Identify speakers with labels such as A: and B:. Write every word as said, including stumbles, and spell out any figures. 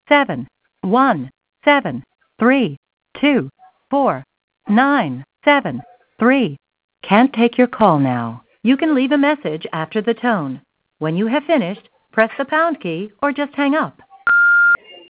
A: seven, one, seven, three, two, four, nine, seven, three. Can't take your call now. You can leave a message after the tone. When you have finished, press the pound key or just hang up.